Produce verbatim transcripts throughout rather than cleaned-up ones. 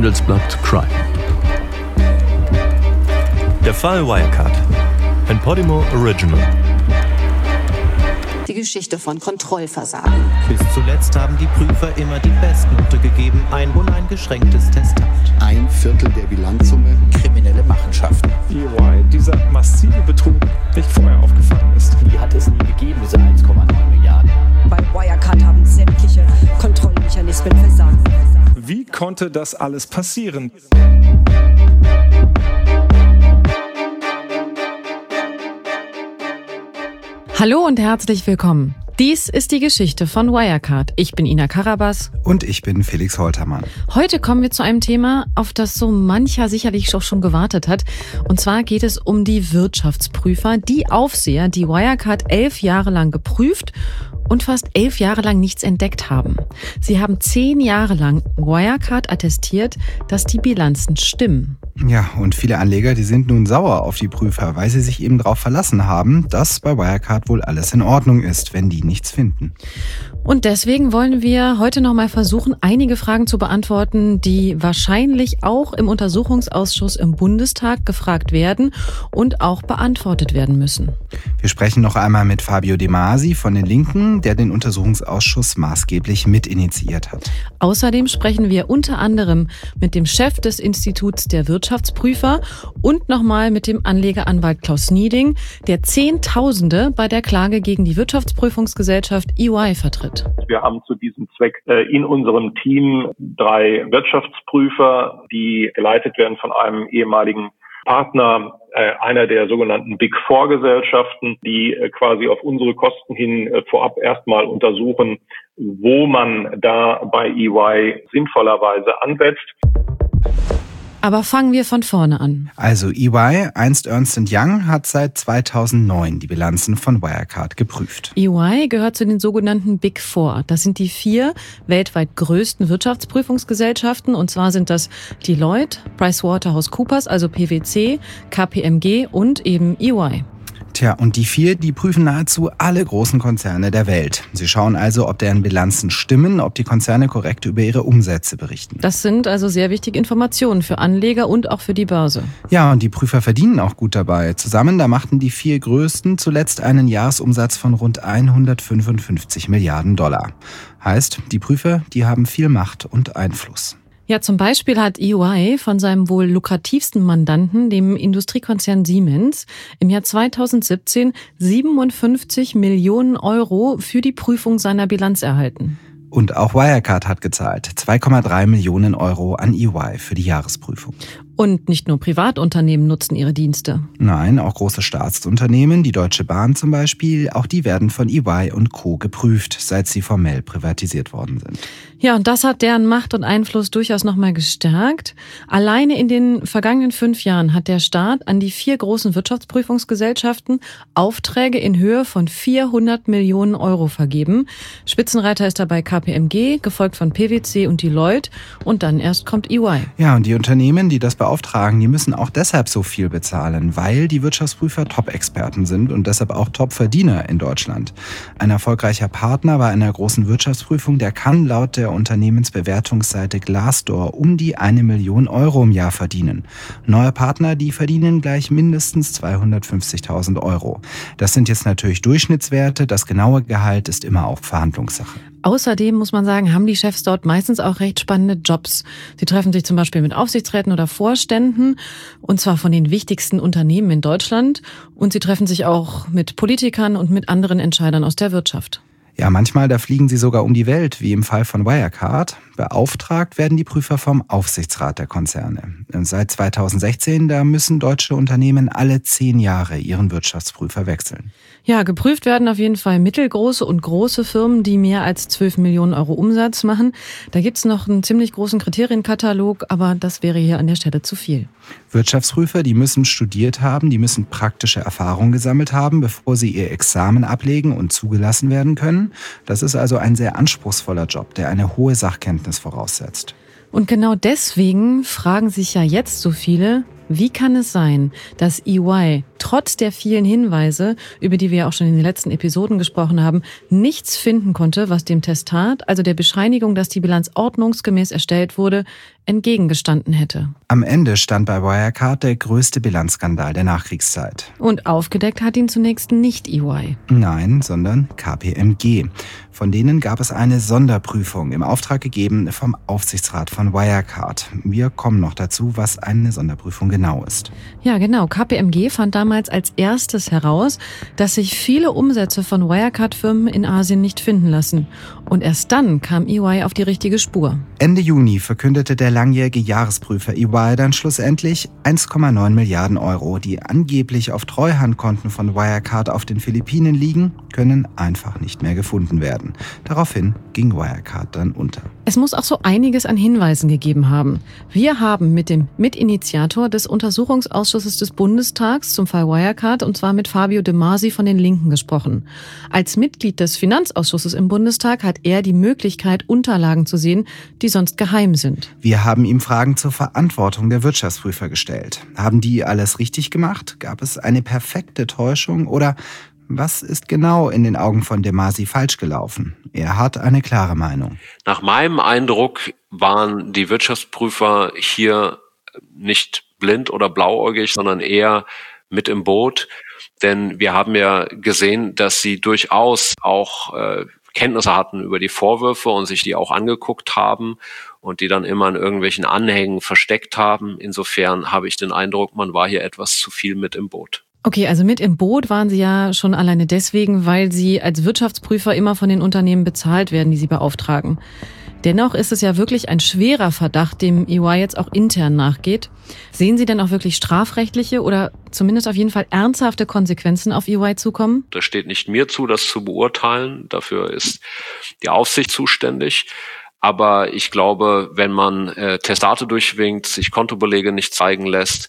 Handelsblatt Crime. Der Fall Wirecard. Ein Podimo Original. Die Geschichte von Kontrollversagen. Bis zuletzt haben die Prüfer immer die Bestnote gegeben, ein uneingeschränktes Testat. Ein Viertel der Bilanzsumme. Kriminelle Machenschaften. E Y, dieser massive Betrug nicht vorher aufgefallen ist. Die hat es nie gegeben, diese eins Komma neun Milliarden. Bei Wirecard haben sämtliche Kontrollmechanismen versagt. Wie konnte das alles passieren? Hallo und herzlich willkommen. Dies ist die Geschichte von Wirecard. Ich bin Ina Karabas. Und ich bin Felix Holtermann. Heute kommen wir zu einem Thema, auf das so mancher sicherlich auch schon gewartet hat. Und zwar geht es um die Wirtschaftsprüfer, die Aufseher, die Wirecard elf Jahre lang geprüft und fast elf Jahre lang nichts entdeckt haben. Sie haben zehn Jahre lang Wirecard attestiert, dass die Bilanzen stimmen. Ja, und viele Anleger, die sind nun sauer auf die Prüfer, weil sie sich eben darauf verlassen haben, dass bei Wirecard wohl alles in Ordnung ist, wenn die nichts finden. Und deswegen wollen wir heute nochmal versuchen, einige Fragen zu beantworten, die wahrscheinlich auch im Untersuchungsausschuss im Bundestag gefragt werden und auch beantwortet werden müssen. Wir sprechen noch einmal mit Fabio De Masi von den Linken, der den Untersuchungsausschuss maßgeblich mitinitiiert hat. Außerdem sprechen wir unter anderem mit dem Chef des Instituts der Wirtschaftsprüfer und nochmal mit dem Anlegeranwalt Klaus Nieding, der Zehntausende bei der Klage gegen die Wirtschaftsprüfungsgesellschaft E Y vertritt. Wir haben zu diesem Zweck in unserem Team drei Wirtschaftsprüfer, die geleitet werden von einem ehemaligen Partner einer der sogenannten Big Four Gesellschaften, die quasi auf unsere Kosten hin vorab erstmal untersuchen, wo man da bei E Y sinnvollerweise ansetzt. Aber fangen wir von vorne an. Also E Y, einst Ernst and Young, hat seit zweitausendneun die Bilanzen von Wirecard geprüft. E Y gehört zu den sogenannten Big Four. Das sind die vier weltweit größten Wirtschaftsprüfungsgesellschaften. Und zwar sind das Deloitte, PricewaterhouseCoopers, also P W C, K P M G und eben E Y. Tja, und die vier, die prüfen nahezu alle großen Konzerne der Welt. Sie schauen also, ob deren Bilanzen stimmen, ob die Konzerne korrekt über ihre Umsätze berichten. Das sind also sehr wichtige Informationen für Anleger und auch für die Börse. Ja, und die Prüfer verdienen auch gut dabei. Zusammen, da machten die vier größten zuletzt einen Jahresumsatz von rund hundertfünfundfünfzig Milliarden Dollar. Heißt, die Prüfer, die haben viel Macht und Einfluss. Ja, zum Beispiel hat E Y von seinem wohl lukrativsten Mandanten, dem Industriekonzern Siemens, im Jahr zweitausendsiebzehn siebenundfünfzig Millionen Euro für die Prüfung seiner Bilanz erhalten. Und auch Wirecard hat gezahlt zwei Komma drei Millionen Euro an E Y für die Jahresprüfung. Und nicht nur Privatunternehmen nutzen ihre Dienste. Nein, auch große Staatsunternehmen, die Deutsche Bahn zum Beispiel, auch die werden von E Y und Co. geprüft, seit sie formell privatisiert worden sind. Ja, und das hat deren Macht und Einfluss durchaus nochmal gestärkt. Alleine in den vergangenen fünf Jahren hat der Staat an die vier großen Wirtschaftsprüfungsgesellschaften Aufträge in Höhe von vierhundert Millionen Euro vergeben. Spitzenreiter ist dabei K P M G, gefolgt von P W C und Deloitte und dann erst kommt E Y. Ja, und die Unternehmen, die das beauftragen, die müssen auch deshalb so viel bezahlen, weil die Wirtschaftsprüfer Top-Experten sind und deshalb auch Top-Verdiener in Deutschland. Ein erfolgreicher Partner bei einer großen Wirtschaftsprüfung, der kann laut der Unternehmensbewertungsseite Glassdoor um die eine Million Euro im Jahr verdienen. Neue Partner, die verdienen gleich mindestens zweihundertfünfzigtausend Euro. Das sind jetzt natürlich Durchschnittswerte, das genaue Gehalt ist immer auch Verhandlungssache. Außerdem muss man sagen, haben die Chefs dort meistens auch recht spannende Jobs. Sie treffen sich zum Beispiel mit Aufsichtsräten oder Vorständen, und zwar von den wichtigsten Unternehmen in Deutschland. Und sie treffen sich auch mit Politikern und mit anderen Entscheidern aus der Wirtschaft. Ja, manchmal, da fliegen sie sogar um die Welt, wie im Fall von Wirecard. Beauftragt werden die Prüfer vom Aufsichtsrat der Konzerne. Und seit zweitausendsechzehn, da müssen deutsche Unternehmen alle zehn Jahre ihren Wirtschaftsprüfer wechseln. Ja, geprüft werden auf jeden Fall mittelgroße und große Firmen, die mehr als zwölf Millionen Euro Umsatz machen. Da gibt's noch einen ziemlich großen Kriterienkatalog, aber das wäre hier an der Stelle zu viel. Wirtschaftsprüfer, die müssen studiert haben, die müssen praktische Erfahrung gesammelt haben, bevor sie ihr Examen ablegen und zugelassen werden können. Das ist also ein sehr anspruchsvoller Job, der eine hohe Sachkenntnis voraussetzt. Und genau deswegen fragen sich ja jetzt so viele, Wie kann es sein, dass E Y trotz der vielen Hinweise, über die wir ja auch schon in den letzten Episoden gesprochen haben, nichts finden konnte, was dem Testat, also der Bescheinigung, dass die Bilanz ordnungsgemäß erstellt wurde, entgegengestanden hätte? Am Ende stand bei Wirecard der größte Bilanzskandal der Nachkriegszeit. Und aufgedeckt hat ihn zunächst nicht E Y. Nein, sondern K P M G. Von denen gab es eine Sonderprüfung im Auftrag gegeben vom Aufsichtsrat von Wirecard. Wir kommen noch dazu, was eine Sonderprüfung genau ist. Ja, genau. K P M G fand damals als erstes heraus, dass sich viele Umsätze von Wirecard-Firmen in Asien nicht finden lassen. Und erst dann kam E Y auf die richtige Spur. Ende Juni verkündete der langjährige Jahresprüfer E Y dann schlussendlich eins Komma neun Milliarden Euro, die angeblich auf Treuhandkonten von Wirecard auf den Philippinen liegen, können einfach nicht mehr gefunden werden. Daraufhin ging Wirecard dann unter. Es muss auch so einiges an Hinweisen gegeben haben. Wir haben mit dem Mitinitiator des Untersuchungsausschusses des Bundestags zum Fall Wirecard, und zwar mit Fabio De Masi von den Linken, gesprochen. Als Mitglied des Finanzausschusses im Bundestag hat er die Möglichkeit, Unterlagen zu sehen, die sonst geheim sind. Wir haben ihm Fragen zur Verantwortung der Wirtschaftsprüfer gestellt. Haben die alles richtig gemacht? Gab es eine perfekte Täuschung oder was ist genau in den Augen von De Masi falsch gelaufen? Er hat eine klare Meinung. Nach meinem Eindruck waren die Wirtschaftsprüfer hier nicht blind oder blauäugig, sondern eher mit im Boot. Denn wir haben ja gesehen, dass sie durchaus auch äh, Kenntnisse hatten über die Vorwürfe und sich die auch angeguckt haben und die dann immer in irgendwelchen Anhängen versteckt haben. Insofern habe ich den Eindruck, man war hier etwas zu viel mit im Boot. Okay, also mit im Boot waren Sie ja schon alleine deswegen, weil Sie als Wirtschaftsprüfer immer von den Unternehmen bezahlt werden, die Sie beauftragen. Dennoch ist es ja wirklich ein schwerer Verdacht, dem E Y jetzt auch intern nachgeht. Sehen Sie denn auch wirklich strafrechtliche oder zumindest auf jeden Fall ernsthafte Konsequenzen auf E Y zukommen? Das steht nicht mir zu, das zu beurteilen. Dafür ist die Aufsicht zuständig. Aber ich glaube, wenn man äh, Testate durchwinkt, sich Kontobelege nicht zeigen lässt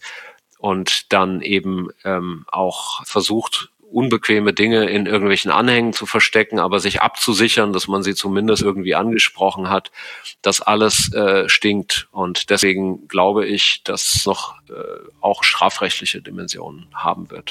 und dann eben ähm, auch versucht, unbequeme Dinge in irgendwelchen Anhängen zu verstecken, aber sich abzusichern, dass man sie zumindest irgendwie angesprochen hat, das alles äh, stinkt. Und deswegen glaube ich, dass es noch äh, auch strafrechtliche Dimensionen haben wird.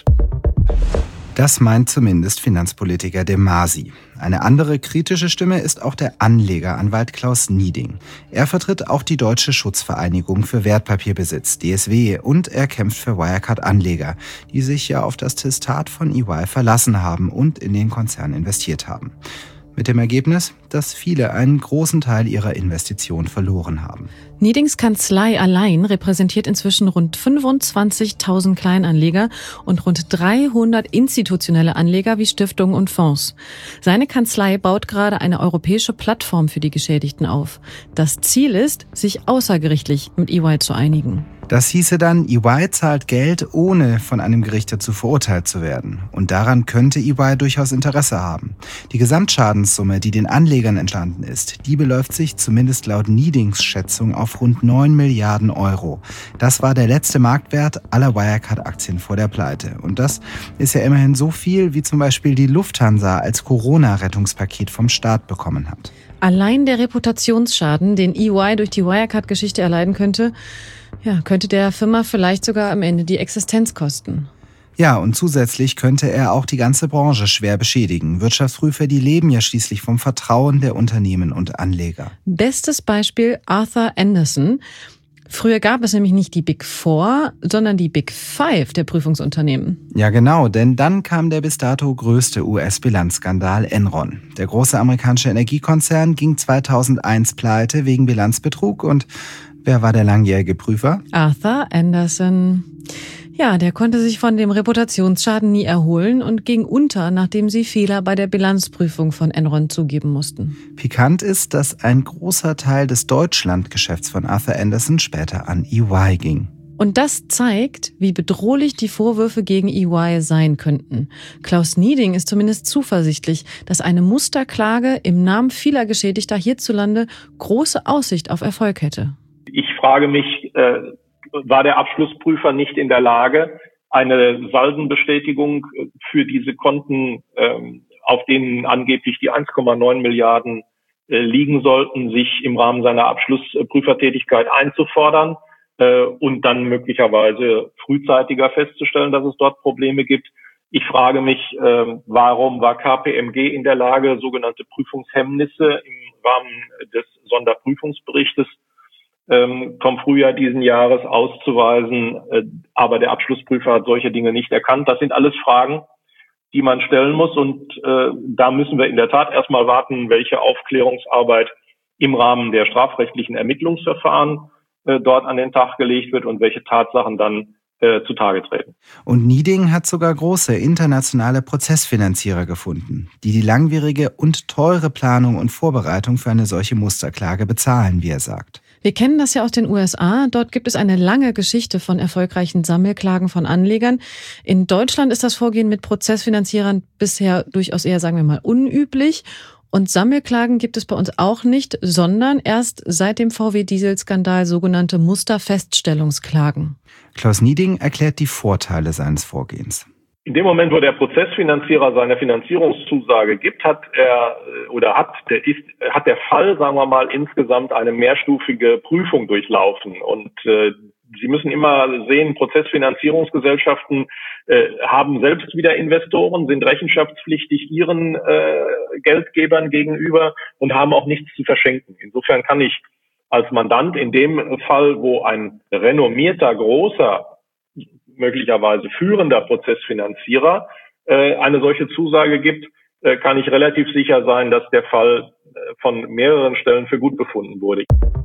Das meint zumindest Finanzpolitiker De Masi. Eine andere kritische Stimme ist auch der Anlegeranwalt Klaus Nieding. Er vertritt auch die Deutsche Schutzvereinigung für Wertpapierbesitz, D S W, und er kämpft für Wirecard-Anleger, die sich ja auf das Testat von E Y verlassen haben und in den Konzern investiert haben. Mit dem Ergebnis, dass viele einen großen Teil ihrer Investition verloren haben. Niedings Kanzlei allein repräsentiert inzwischen rund fünfundzwanzigtausend Kleinanleger und rund dreihundert institutionelle Anleger wie Stiftungen und Fonds. Seine Kanzlei baut gerade eine europäische Plattform für die Geschädigten auf. Das Ziel ist, sich außergerichtlich mit E Y zu einigen. Das hieße dann, E Y zahlt Geld, ohne von einem Gericht dazu verurteilt zu werden. Und daran könnte E Y durchaus Interesse haben. Die Gesamtschadenssumme, die den Anlegern entstanden ist, die beläuft sich zumindest laut Niedings Schätzung auf rund neun Milliarden Euro. Das war der letzte Marktwert aller Wirecard-Aktien vor der Pleite. Und das ist ja immerhin so viel, wie zum Beispiel die Lufthansa als Corona-Rettungspaket vom Staat bekommen hat. Allein der Reputationsschaden, den E Y durch die Wirecard-Geschichte erleiden könnte, ja, könnte der Firma vielleicht sogar am Ende die Existenz kosten. Ja, und zusätzlich könnte er auch die ganze Branche schwer beschädigen. Wirtschaftsprüfer, die leben ja schließlich vom Vertrauen der Unternehmen und Anleger. Bestes Beispiel Arthur Andersen. Früher gab es nämlich nicht die Big Four, sondern die Big Five der Prüfungsunternehmen. Ja genau, denn dann kam der bis dato größte U S-Bilanzskandal Enron. Der große amerikanische Energiekonzern ging zweitausendeins pleite wegen Bilanzbetrug. Und wer war der langjährige Prüfer? Arthur Andersen. Ja, der konnte sich von dem Reputationsschaden nie erholen und ging unter, nachdem sie Fehler bei der Bilanzprüfung von Enron zugeben mussten. Pikant ist, dass ein großer Teil des Deutschlandgeschäfts von Arthur Andersen später an E Y ging. Und das zeigt, wie bedrohlich die Vorwürfe gegen E Y sein könnten. Klaus Nieding ist zumindest zuversichtlich, dass eine Musterklage im Namen vieler Geschädigter hierzulande große Aussicht auf Erfolg hätte. Ich frage mich, äh, war der Abschlussprüfer nicht in der Lage, eine Saldenbestätigung für diese Konten, ähm, auf denen angeblich die eins Komma neun Milliarden äh, liegen sollten, sich im Rahmen seiner Abschlussprüfertätigkeit einzufordern? äh, und dann möglicherweise frühzeitiger festzustellen, dass es dort Probleme gibt. Ich frage mich, äh, warum war K P M G in der Lage, sogenannte Prüfungshemmnisse im Rahmen des Sonderprüfungsberichtes ähm, vom Frühjahr diesen Jahres auszuweisen, äh, aber der Abschlussprüfer hat solche Dinge nicht erkannt. Das sind alles Fragen, die man stellen muss, und äh, da müssen wir in der Tat erstmal warten, welche Aufklärungsarbeit im Rahmen der strafrechtlichen Ermittlungsverfahren äh, dort an den Tag gelegt wird und welche Tatsachen dann äh, zutage treten. Und Nieding hat sogar große internationale Prozessfinanzierer gefunden, die die langwierige und teure Planung und Vorbereitung für eine solche Musterklage bezahlen, wie er sagt. Wir kennen das ja aus den U S A. Dort gibt es eine lange Geschichte von erfolgreichen Sammelklagen von Anlegern. In Deutschland ist das Vorgehen mit Prozessfinanzierern bisher durchaus eher, sagen wir mal, unüblich. Und Sammelklagen gibt es bei uns auch nicht, sondern erst seit dem V W-Diesel-Skandal sogenannte Musterfeststellungsklagen. Klaus Nieding erklärt die Vorteile seines Vorgehens. In dem Moment, wo der Prozessfinanzierer seine Finanzierungszusage gibt, hat er oder hat der ist hat der Fall, sagen wir mal, insgesamt eine mehrstufige Prüfung durchlaufen. Und äh, Sie müssen immer sehen, Prozessfinanzierungsgesellschaften äh, haben selbst wieder Investoren, sind rechenschaftspflichtig ihren äh, Geldgebern gegenüber und haben auch nichts zu verschenken. Insofern kann ich als Mandant in dem Fall, wo ein renommierter, großer, möglicherweise führender Prozessfinanzierer äh, eine solche Zusage gibt, äh, kann ich relativ sicher sein, dass der Fall äh, von mehreren Stellen für gut befunden wurde.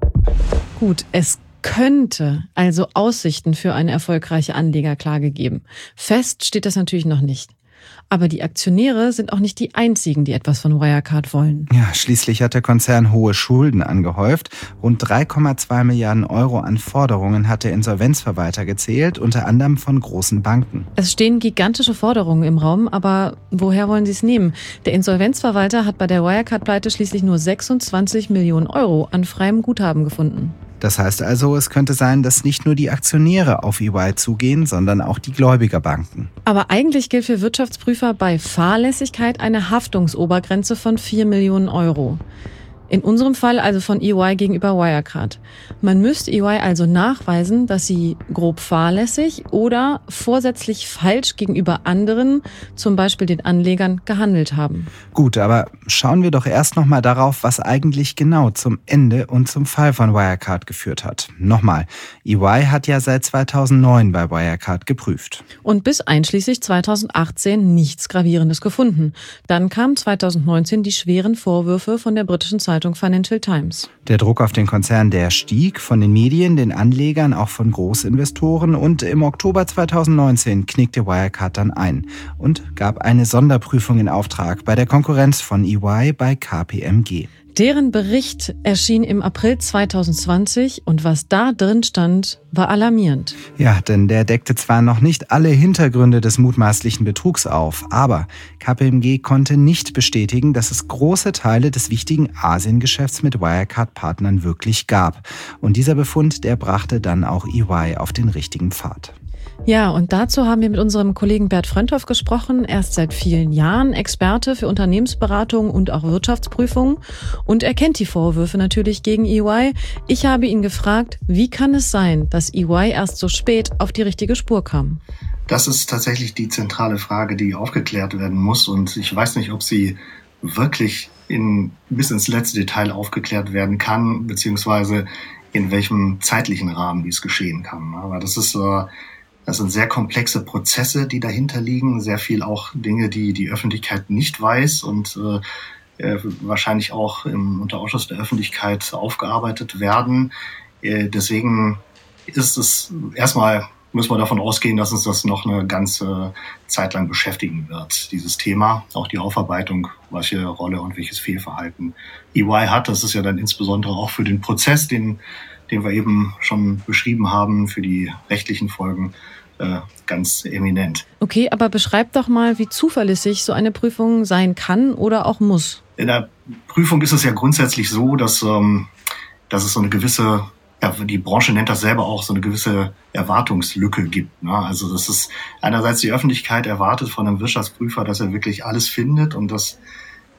Gut, es könnte also Aussichten für eine erfolgreiche Anlegerklage geben. Fest steht das natürlich noch nicht. Aber die Aktionäre sind auch nicht die einzigen, die etwas von Wirecard wollen. Ja, schließlich hat der Konzern hohe Schulden angehäuft. Rund drei Komma zwei Milliarden Euro an Forderungen hat der Insolvenzverwalter gezählt, unter anderem von großen Banken. Es stehen gigantische Forderungen im Raum, aber woher wollen sie es nehmen? Der Insolvenzverwalter hat bei der Wirecard-Pleite schließlich nur sechsundzwanzig Millionen Euro an freiem Guthaben gefunden. Das heißt also, es könnte sein, dass nicht nur die Aktionäre auf E Y zugehen, sondern auch die Gläubigerbanken. Aber eigentlich gilt für Wirtschaftsprüfer bei Fahrlässigkeit eine Haftungsobergrenze von vier Millionen Euro. In unserem Fall also von E Y gegenüber Wirecard. Man müsste E Y also nachweisen, dass sie grob fahrlässig oder vorsätzlich falsch gegenüber anderen, zum Beispiel den Anlegern, gehandelt haben. Gut, aber schauen wir doch erst noch mal darauf, was eigentlich genau zum Ende und zum Fall von Wirecard geführt hat. Nochmal, E Y hat ja seit zweitausendneun bei Wirecard geprüft. Und bis einschließlich zweitausendachtzehn nichts Gravierendes gefunden. Dann kamen zweitausendneunzehn die schweren Vorwürfe von der britischen Zeitung Financial Times. Der Druck auf den Konzern, der stieg von den Medien, den Anlegern, auch von Großinvestoren, und im Oktober zweitausendneunzehn knickte Wirecard dann ein und gab eine Sonderprüfung in Auftrag bei der Konkurrenz von E Y bei K P M G. Deren Bericht erschien im April zweitausendzwanzig und was da drin stand, war alarmierend. Ja, denn der deckte zwar noch nicht alle Hintergründe des mutmaßlichen Betrugs auf, aber K P M G konnte nicht bestätigen, dass es große Teile des wichtigen Asiengeschäfts mit Wirecard-Partnern wirklich gab. Und dieser Befund, der brachte dann auch E Y auf den richtigen Pfad. Ja, und dazu haben wir mit unserem Kollegen Bert Fröndhoff gesprochen. Er ist seit vielen Jahren Experte für Unternehmensberatung und auch Wirtschaftsprüfungen. Und er kennt die Vorwürfe natürlich gegen E Y. Ich habe ihn gefragt, wie kann es sein, dass E Y erst so spät auf die richtige Spur kam? Das ist tatsächlich die zentrale Frage, die aufgeklärt werden muss. Und ich weiß nicht, ob sie wirklich in, bis ins letzte Detail aufgeklärt werden kann, beziehungsweise in welchem zeitlichen Rahmen dies geschehen kann. Aber das ist äh, Das sind sehr komplexe Prozesse, die dahinter liegen, sehr viel auch Dinge, die die Öffentlichkeit nicht weiß und äh, wahrscheinlich auch im Unterausschuss der Öffentlichkeit aufgearbeitet werden. Äh, deswegen ist es erstmal, müssen wir davon ausgehen, dass uns das noch eine ganze Zeit lang beschäftigen wird, dieses Thema, auch die Aufarbeitung, welche Rolle und welches Fehlverhalten E Y hat. Das ist ja dann insbesondere auch für den Prozess, den den wir eben schon beschrieben haben, für die rechtlichen Folgen äh, ganz eminent. Okay, aber beschreib doch mal, wie zuverlässig so eine Prüfung sein kann oder auch muss. In der Prüfung ist es ja grundsätzlich so, dass, ähm, dass es so eine gewisse, ja, die Branche nennt das selber auch, so eine gewisse Erwartungslücke gibt. Ne? Also das ist einerseits die Öffentlichkeit erwartet von einem Wirtschaftsprüfer, dass er wirklich alles findet und dass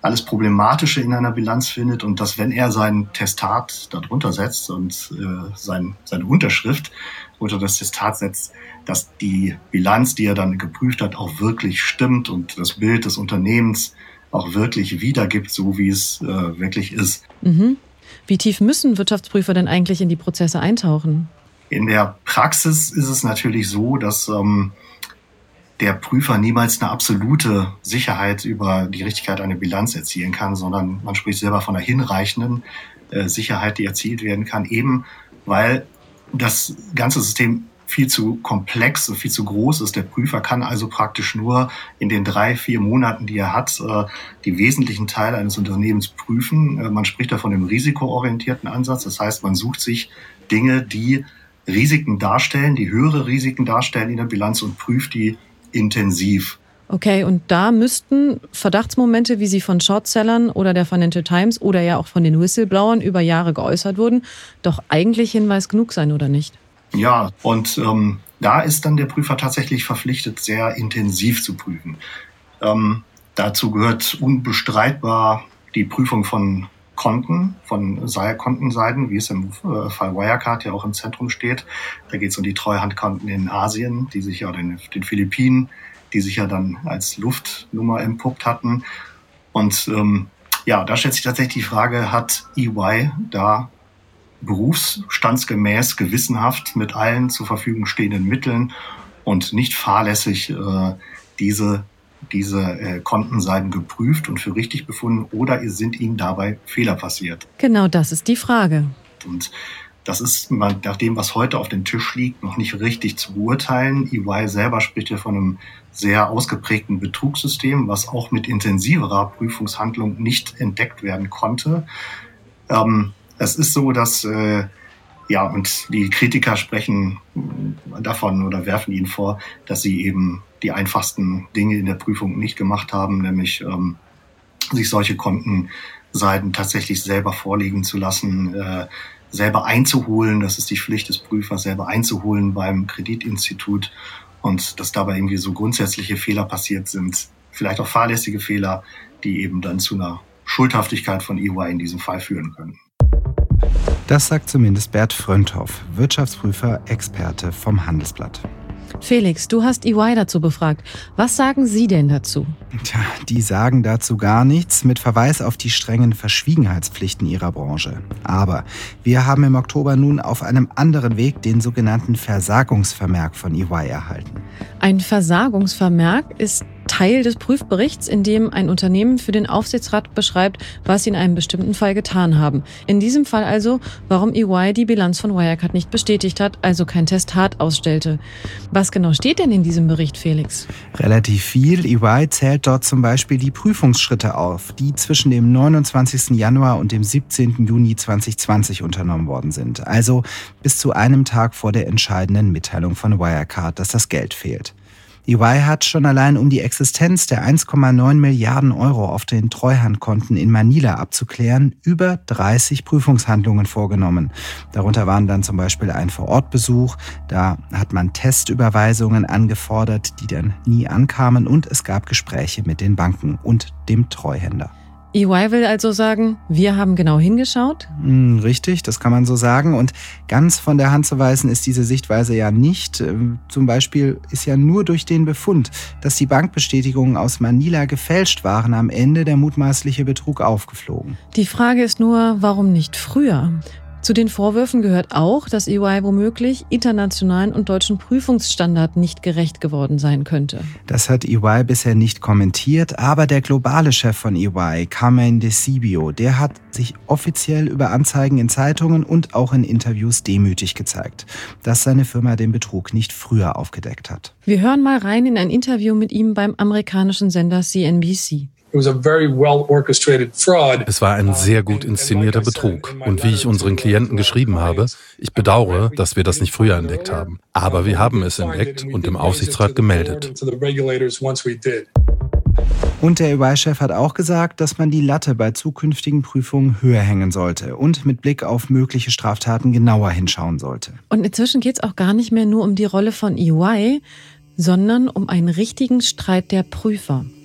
alles Problematische in einer Bilanz findet und dass, wenn er sein Testat darunter setzt und äh, sein, seine Unterschrift unter das Testat setzt, dass die Bilanz, die er dann geprüft hat, auch wirklich stimmt und das Bild des Unternehmens auch wirklich wiedergibt, so wie es äh, wirklich ist. Mhm. Wie tief müssen Wirtschaftsprüfer denn eigentlich in die Prozesse eintauchen? In der Praxis ist es natürlich so, dass ähm, der Prüfer niemals eine absolute Sicherheit über die Richtigkeit einer Bilanz erzielen kann, sondern man spricht selber von einer hinreichenden äh, Sicherheit, die erzielt werden kann, eben weil das ganze System viel zu komplex und viel zu groß ist. Der Prüfer kann also praktisch nur in den drei, vier Monaten, die er hat, äh, die wesentlichen Teile eines Unternehmens prüfen. Äh, man spricht da von dem risikoorientierten Ansatz. Das heißt, man sucht sich Dinge, die Risiken darstellen, die höhere Risiken darstellen in der Bilanz und prüft die intensiv. Okay, und da müssten Verdachtsmomente, wie sie von Shortsellern oder der Financial Times oder ja auch von den Whistleblowern über Jahre geäußert wurden, doch eigentlich Hinweis genug sein, oder nicht? Ja, und ähm, da ist dann der Prüfer tatsächlich verpflichtet, sehr intensiv zu prüfen. Ähm, dazu gehört unbestreitbar die Prüfung von Konten, von Kontenseiten, wie es im äh, Fall Wirecard ja auch im Zentrum steht. Da geht es um die Treuhandkonten in Asien, die sich ja den, den Philippinen, die sich ja dann als Luftnummer entpuppt hatten. Und ähm, ja, da stellt sich tatsächlich die Frage, hat E Y da berufsstandsgemäß, gewissenhaft mit allen zur Verfügung stehenden Mitteln und nicht fahrlässig äh, diese, diese äh, Kontenseiten geprüft und für richtig befunden, oder sind ihnen dabei Fehler passiert? Genau, das ist die Frage. Und das ist nach dem, was heute auf dem Tisch liegt, noch nicht richtig zu beurteilen. E Y selber spricht ja von einem sehr ausgeprägten Betrugssystem, was auch mit intensiverer Prüfungshandlung nicht entdeckt werden konnte. Ähm, Es ist so, dass, äh, ja, und die Kritiker sprechen davon oder werfen ihnen vor, dass sie eben die einfachsten Dinge in der Prüfung nicht gemacht haben, nämlich ähm, sich solche Kontenseiten tatsächlich selber vorlegen zu lassen, äh, selber einzuholen. Das ist die Pflicht des Prüfers, selber einzuholen beim Kreditinstitut, und dass dabei irgendwie so grundsätzliche Fehler passiert sind, vielleicht auch fahrlässige Fehler, die eben dann zu einer Schuldhaftigkeit von E Y in diesem Fall führen können. Das sagt zumindest Bert Frönthoff, Wirtschaftsprüfer, Experte vom Handelsblatt. Felix, du hast E Y dazu befragt. Was sagen Sie denn dazu? Tja, die sagen dazu gar nichts, mit Verweis auf die strengen Verschwiegenheitspflichten ihrer Branche. Aber wir haben im Oktober nun auf einem anderen Weg den sogenannten Versagungsvermerk von E Y erhalten. Ein Versagungsvermerk ist Teil des Prüfberichts, in dem ein Unternehmen für den Aufsichtsrat beschreibt, was sie in einem bestimmten Fall getan haben. In diesem Fall also, warum E Y die Bilanz von Wirecard nicht bestätigt hat, also kein Testat ausstellte. Was genau steht denn in diesem Bericht, Felix? Relativ viel. E Y zählt dort zum Beispiel die Prüfungsschritte auf, die zwischen dem neunundzwanzigsten Januar und dem siebzehnten Juni zweitausendzwanzig unternommen worden sind. Also bis zu einem Tag vor der entscheidenden Mitteilung von Wirecard, dass das Geld fehlt. E Y hat schon allein, um die Existenz der eins Komma neun Milliarden Euro auf den Treuhandkonten in Manila abzuklären, über dreißig Prüfungshandlungen vorgenommen. Darunter waren dann zum Beispiel ein Vorortbesuch, da hat man Testüberweisungen angefordert, die dann nie ankamen, und es gab Gespräche mit den Banken und dem Treuhänder. E Y will also sagen, wir haben genau hingeschaut? Richtig, das kann man so sagen. Und ganz von der Hand zu weisen ist diese Sichtweise ja nicht. Zum Beispiel ist ja nur durch den Befund, dass die Bankbestätigungen aus Manila gefälscht waren, am Ende der mutmaßliche Betrug aufgeflogen. Die Frage ist nur, warum nicht früher? Zu den Vorwürfen gehört auch, dass E Y womöglich internationalen und deutschen Prüfungsstandards nicht gerecht geworden sein könnte. Das hat E Y bisher nicht kommentiert, aber der globale Chef von E Y, Carmen DeCibio, der hat sich offiziell über Anzeigen in Zeitungen und auch in Interviews demütig gezeigt, dass seine Firma den Betrug nicht früher aufgedeckt hat. Wir hören mal rein in ein Interview mit ihm beim amerikanischen Sender C N B C. Es war ein sehr gut inszenierter Betrug. Und wie ich unseren Klienten geschrieben habe, ich bedauere, dass wir das nicht früher entdeckt haben. Aber wir haben es entdeckt und im Aufsichtsrat gemeldet. Und der E Y-Chef hat auch gesagt, dass man die Latte bei zukünftigen Prüfungen höher hängen sollte und mit Blick auf mögliche Straftaten genauer hinschauen sollte. Und inzwischen geht es auch gar nicht mehr nur um die Rolle von E Y, sondern um einen richtigen Streit der Prüfer.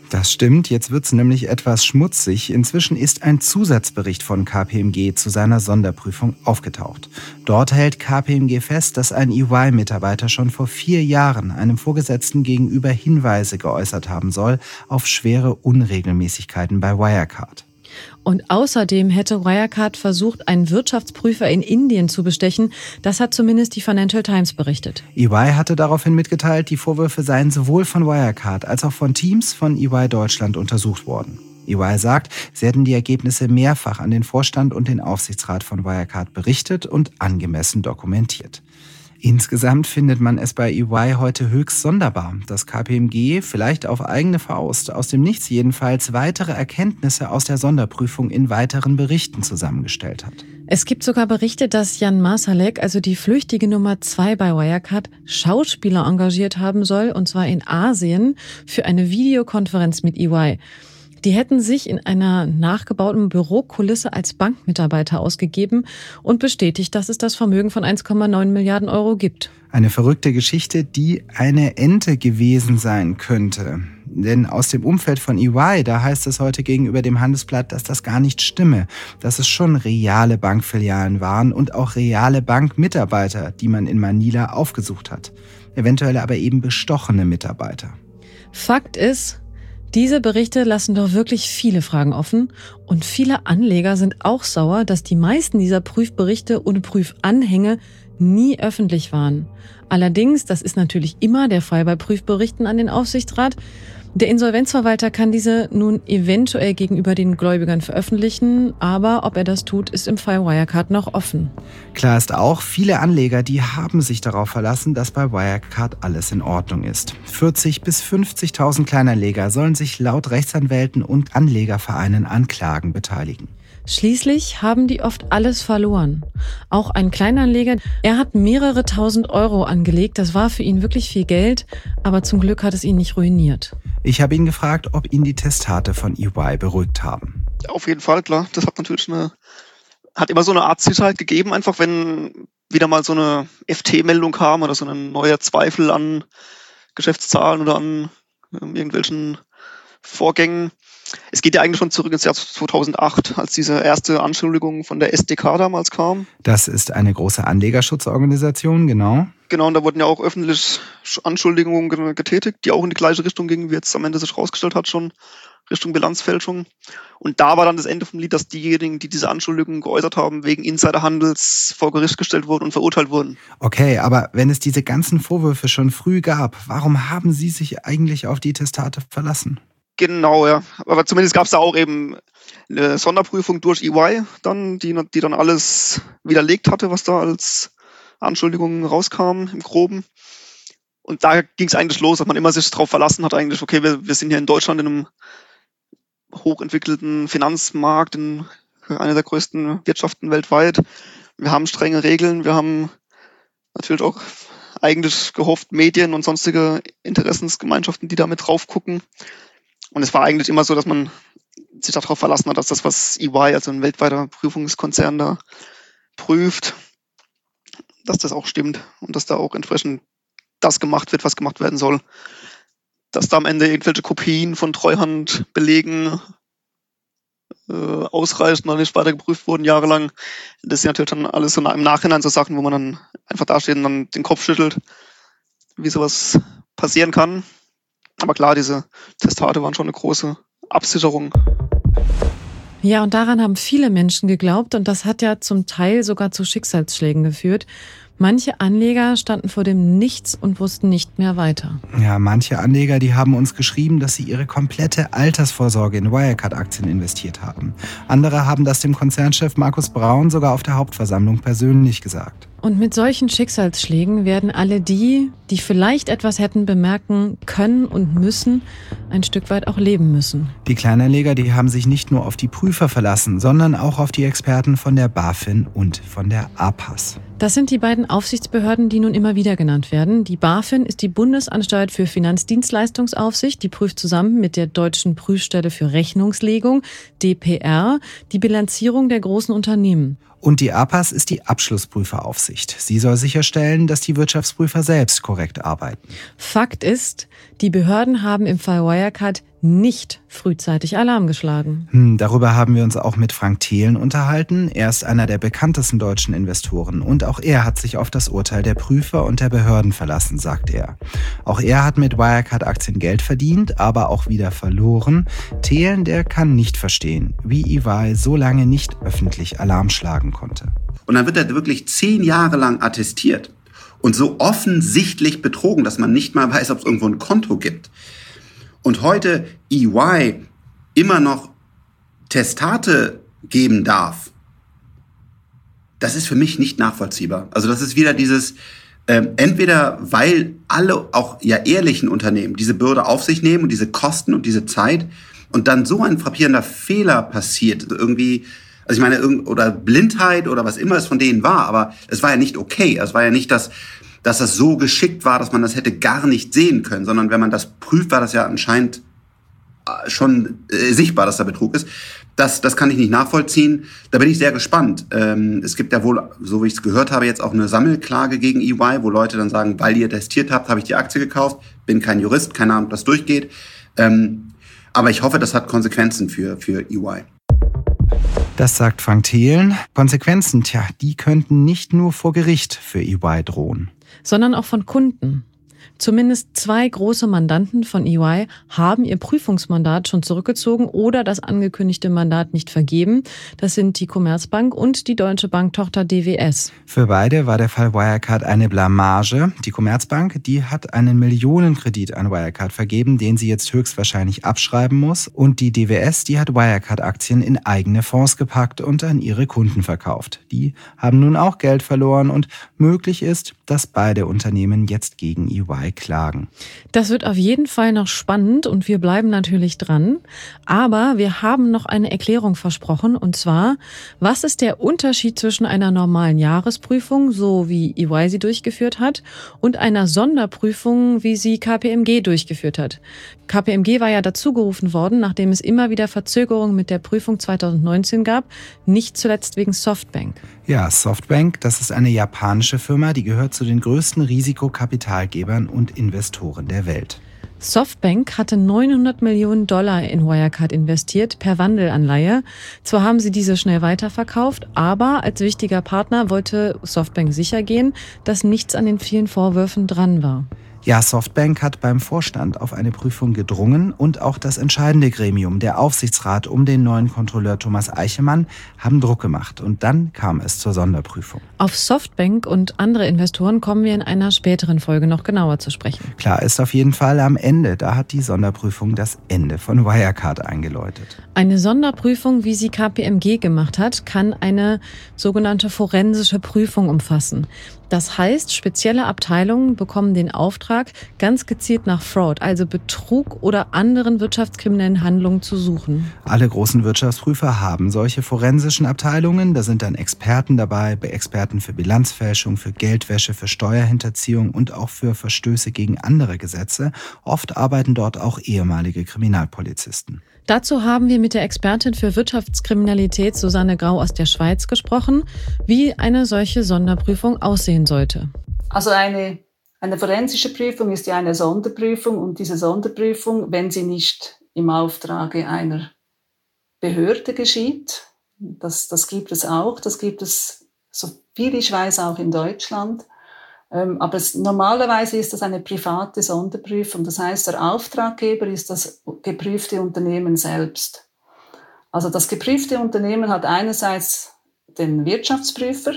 Das stimmt, jetzt wird's nämlich etwas schmutzig. Inzwischen ist ein Zusatzbericht von K P M G zu seiner Sonderprüfung aufgetaucht. Dort hält K P M G fest, dass ein E Y-Mitarbeiter schon vor vier Jahren einem Vorgesetzten gegenüber Hinweise geäußert haben soll auf schwere Unregelmäßigkeiten bei Wirecard. Und außerdem hätte Wirecard versucht, einen Wirtschaftsprüfer in Indien zu bestechen. Das hat zumindest die Financial Times berichtet. E Y hatte daraufhin mitgeteilt, die Vorwürfe seien sowohl von Wirecard als auch von Teams von E Y Deutschland untersucht worden. E Y sagt, sie hätten die Ergebnisse mehrfach an den Vorstand und den Aufsichtsrat von Wirecard berichtet und angemessen dokumentiert. Insgesamt findet man es bei E Y heute höchst sonderbar, dass K P M G vielleicht auf eigene Faust, aus dem Nichts jedenfalls, weitere Erkenntnisse aus der Sonderprüfung in weiteren Berichten zusammengestellt hat. Es gibt sogar Berichte, dass Jan Marsalek, also die flüchtige Nummer zwei bei Wirecard, Schauspieler engagiert haben soll, und zwar in Asien, für eine Videokonferenz mit E Y. Die hätten sich in einer nachgebauten Bürokulisse als Bankmitarbeiter ausgegeben und bestätigt, dass es das Vermögen von eins Komma neun Milliarden Euro gibt. Eine verrückte Geschichte, die eine Ente gewesen sein könnte. Denn aus dem Umfeld von E Y, da heißt es heute gegenüber dem Handelsblatt, dass das gar nicht stimme. Dass es schon reale Bankfilialen waren und auch reale Bankmitarbeiter, die man in Manila aufgesucht hat. Eventuell aber eben bestochene Mitarbeiter. Fakt ist, diese Berichte lassen doch wirklich viele Fragen offen und viele Anleger sind auch sauer, dass die meisten dieser Prüfberichte und Prüfanhänge nie öffentlich waren. Allerdings, das ist natürlich immer der Fall bei Prüfberichten an den Aufsichtsrat, der Insolvenzverwalter kann diese nun eventuell gegenüber den Gläubigern veröffentlichen, aber ob er das tut, ist im Fall Wirecard noch offen. Klar ist auch, viele Anleger, die haben sich darauf verlassen, dass bei Wirecard alles in Ordnung ist. vierzig bis fünfzigtausend Kleinanleger sollen sich laut Rechtsanwälten und Anlegervereinen an Klagen beteiligen. Schließlich haben die oft alles verloren. Auch ein Kleinanleger, er hat mehrere tausend Euro angelegt. Das war für ihn wirklich viel Geld, aber zum Glück hat es ihn nicht ruiniert. Ich habe ihn gefragt, ob ihn die Testate von E Y beruhigt haben. Auf jeden Fall, klar. Das hat natürlich eine, hat immer so eine Art Sicherheit gegeben, einfach wenn wieder mal so eine F T-Meldung kam oder so ein neuer Zweifel an Geschäftszahlen oder an irgendwelchen Vorgängen. Es geht ja eigentlich schon zurück ins Jahr zweitausendacht, als diese erste Anschuldigung von der S D K damals kam. Das ist eine große Anlegerschutzorganisation, genau. Genau, und da wurden ja auch öffentlich Anschuldigungen getätigt, die auch in die gleiche Richtung gingen, wie jetzt am Ende sich rausgestellt hat, schon Richtung Bilanzfälschung. Und da war dann das Ende vom Lied, dass diejenigen, die diese Anschuldigungen geäußert haben, wegen Insiderhandels vor Gericht gestellt wurden und verurteilt wurden. Okay, aber wenn es diese ganzen Vorwürfe schon früh gab, warum haben Sie sich eigentlich auf die Testate verlassen? Genau, ja. Aber zumindest gab es da auch eben eine Sonderprüfung durch E Y, dann, die, die dann alles widerlegt hatte, was da als Anschuldigungen rauskam im Groben. Und da ging es eigentlich los, dass man immer sich darauf verlassen hat, eigentlich, okay, wir, wir sind hier in Deutschland in einem hochentwickelten Finanzmarkt, in einer der größten Wirtschaften weltweit. Wir haben strenge Regeln, wir haben natürlich auch eigentlich gehofft Medien und sonstige Interessensgemeinschaften, die da mit drauf gucken. Und es war eigentlich immer so, dass man sich darauf verlassen hat, dass das, was E Y, also ein weltweiter Prüfungskonzern, da prüft, dass das auch stimmt und dass da auch entsprechend das gemacht wird, was gemacht werden soll. Dass da am Ende irgendwelche Kopien von Treuhandbelegen äh, ausreichen oder nicht weiter geprüft wurden jahrelang, das sind natürlich dann alles so im Nachhinein so Sachen, wo man dann einfach dasteht und dann den Kopf schüttelt, wie sowas passieren kann. Aber klar, diese Testate waren schon eine große Absicherung. Ja, und daran haben viele Menschen geglaubt und das hat ja zum Teil sogar zu Schicksalsschlägen geführt. Manche Anleger standen vor dem Nichts und wussten nicht mehr weiter. Ja, manche Anleger, die haben uns geschrieben, dass sie ihre komplette Altersvorsorge in Wirecard-Aktien investiert haben. Andere haben das dem Konzernchef Markus Braun sogar auf der Hauptversammlung persönlich gesagt. Und mit solchen Schicksalsschlägen werden alle die, die vielleicht etwas hätten bemerken können und müssen, ein Stück weit auch leben müssen. Die Kleinanleger, die haben sich nicht nur auf die Prüfer verlassen, sondern auch auf die Experten von der BaFin und von der A P A S. Das sind die beiden Aufsichtsbehörden, die nun immer wieder genannt werden. Die BaFin ist die Bundesanstalt für Finanzdienstleistungsaufsicht. Die prüft zusammen mit der Deutschen Prüfstelle für Rechnungslegung, D P R, die Bilanzierung der großen Unternehmen. Und die A P A S ist die Abschlussprüferaufsicht. Sie soll sicherstellen, dass die Wirtschaftsprüfer selbst korrekt arbeiten. Fakt ist, die Behörden haben im Fall Wirecard nicht frühzeitig Alarm geschlagen. Hm, darüber haben wir uns auch mit Frank Thelen unterhalten. Er ist einer der bekanntesten deutschen Investoren und auch er hat sich auf das Urteil der Prüfer und der Behörden verlassen, sagt er. Auch er hat mit Wirecard-Aktien Geld verdient, aber auch wieder verloren. Thelen, der kann nicht verstehen, wie E Y so lange nicht öffentlich Alarm schlagen konnte. Und dann wird er wirklich zehn Jahre lang attestiert und so offensichtlich betrogen, dass man nicht mal weiß, ob es irgendwo ein Konto gibt. Und heute E Y immer noch Testate geben darf, das ist für mich nicht nachvollziehbar. Also das ist wieder dieses, ähm, entweder weil alle auch ja ehrlichen Unternehmen diese Bürde auf sich nehmen und diese Kosten und diese Zeit und dann so ein frappierender Fehler passiert, also irgendwie, also ich meine, oder Blindheit oder was immer es von denen war, aber es war ja nicht okay. Es war ja nicht, dass, dass das so geschickt war, dass man das hätte gar nicht sehen können, sondern wenn man das prüft, war das ja anscheinend schon äh, sichtbar, dass da Betrug ist. Das, das kann ich nicht nachvollziehen. Da bin ich sehr gespannt. Ähm, es gibt ja wohl, so wie ich es gehört habe, jetzt auch eine Sammelklage gegen E Y, wo Leute dann sagen, weil ihr testiert habt, habe ich die Aktie gekauft. Bin kein Jurist, keine Ahnung, ob das durchgeht. Ähm, aber ich hoffe, das hat Konsequenzen für, für E Y. Das sagt Frank Thelen. Konsequenzen, tja, die könnten nicht nur vor Gericht für E Y drohen. Sondern auch von Kunden. Zumindest zwei große Mandanten von E Y haben ihr Prüfungsmandat schon zurückgezogen oder das angekündigte Mandat nicht vergeben. Das sind die Commerzbank und die Deutsche Bank-Tochter D W S. Für beide war der Fall Wirecard eine Blamage. Die Commerzbank, die hat einen Millionenkredit an Wirecard vergeben, den sie jetzt höchstwahrscheinlich abschreiben muss. Und die D W S, die hat Wirecard-Aktien in eigene Fonds gepackt und an ihre Kunden verkauft. Die haben nun auch Geld verloren und möglich ist, dass beide Unternehmen jetzt gegen E Y klagen. Das wird auf jeden Fall noch spannend und wir bleiben natürlich dran. Aber wir haben noch eine Erklärung versprochen und zwar, was ist der Unterschied zwischen einer normalen Jahresprüfung, so wie E Y sie durchgeführt hat, und einer Sonderprüfung, wie sie K P M G durchgeführt hat? K P M G war ja dazugerufen worden, nachdem es immer wieder Verzögerungen mit der Prüfung zweitausendneunzehn gab, nicht zuletzt wegen Softbank. Ja, Softbank, das ist eine japanische Firma, die gehört zu den größten Risikokapitalgebern und Investoren der Welt. Softbank hatte neunhundert Millionen Dollar in Wirecard investiert per Wandelanleihe. Zwar haben sie diese schnell weiterverkauft, aber als wichtiger Partner wollte Softbank sichergehen, dass nichts an den vielen Vorwürfen dran war. Ja, Softbank hat beim Vorstand auf eine Prüfung gedrungen und auch das entscheidende Gremium, der Aufsichtsrat um den neuen Kontrolleur Thomas Eichemann, haben Druck gemacht. Und dann kam es zur Sonderprüfung. Auf Softbank und andere Investoren kommen wir in einer späteren Folge noch genauer zu sprechen. Klar ist auf jeden Fall am Ende, da hat die Sonderprüfung das Ende von Wirecard eingeläutet. Eine Sonderprüfung, wie sie K P M G gemacht hat, kann eine sogenannte forensische Prüfung umfassen. Das heißt, spezielle Abteilungen bekommen den Auftrag, ganz gezielt nach Fraud, also Betrug oder anderen wirtschaftskriminellen Handlungen zu suchen. Alle großen Wirtschaftsprüfer haben solche forensischen Abteilungen. Da sind dann Experten dabei, Experten für Bilanzfälschung, für Geldwäsche, für Steuerhinterziehung und auch für Verstöße gegen andere Gesetze. Oft arbeiten dort auch ehemalige Kriminalpolizisten. Dazu haben wir mit der Expertin für Wirtschaftskriminalität Susanne Grau aus der Schweiz gesprochen, wie eine solche Sonderprüfung aussehen sollte. Also eine, eine forensische Prüfung ist ja eine Sonderprüfung und diese Sonderprüfung, wenn sie nicht im Auftrage einer Behörde geschieht, das, das gibt es auch, das gibt es, so viel ich weiß, auch in Deutschland. Ähm, aber es, normalerweise ist das eine private Sonderprüfung. Das heißt, der Auftraggeber ist das geprüfte Unternehmen selbst. Also das geprüfte Unternehmen hat einerseits den Wirtschaftsprüfer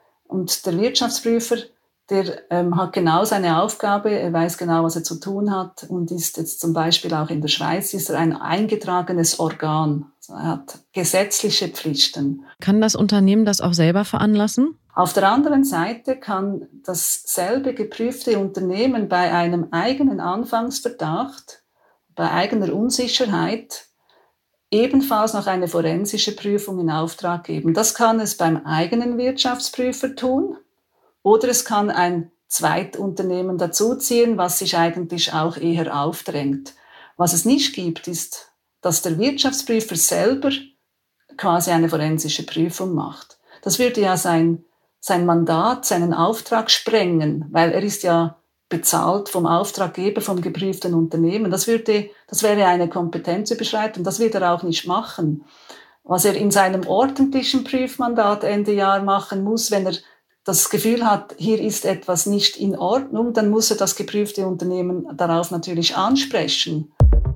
und der Wirtschaftsprüfer, der ähm, hat genau seine Aufgabe, er weiß genau, was er zu tun hat und ist jetzt zum Beispiel auch in der Schweiz ist er ein eingetragenes Organ. Also er hat gesetzliche Pflichten. Kann das Unternehmen das auch selber veranlassen? Auf der anderen Seite kann dasselbe geprüfte Unternehmen bei einem eigenen Anfangsverdacht, bei eigener Unsicherheit, ebenfalls noch eine forensische Prüfung in Auftrag geben. Das kann es beim eigenen Wirtschaftsprüfer tun oder es kann ein Zweitunternehmen dazuziehen, was sich eigentlich auch eher aufdrängt. Was es nicht gibt, ist, dass der Wirtschaftsprüfer selber quasi eine forensische Prüfung macht. Das würde ja sein sein Mandat, seinen Auftrag sprengen, weil er ist ja bezahlt vom Auftraggeber, vom geprüften Unternehmen. Das würde, das wäre eine Kompetenzüberschreitung. Das wird er auch nicht machen. Was er in seinem ordentlichen Prüfmandat Ende Jahr machen muss, wenn er das Gefühl hat, hier ist etwas nicht in Ordnung, dann muss er das geprüfte Unternehmen darauf natürlich ansprechen.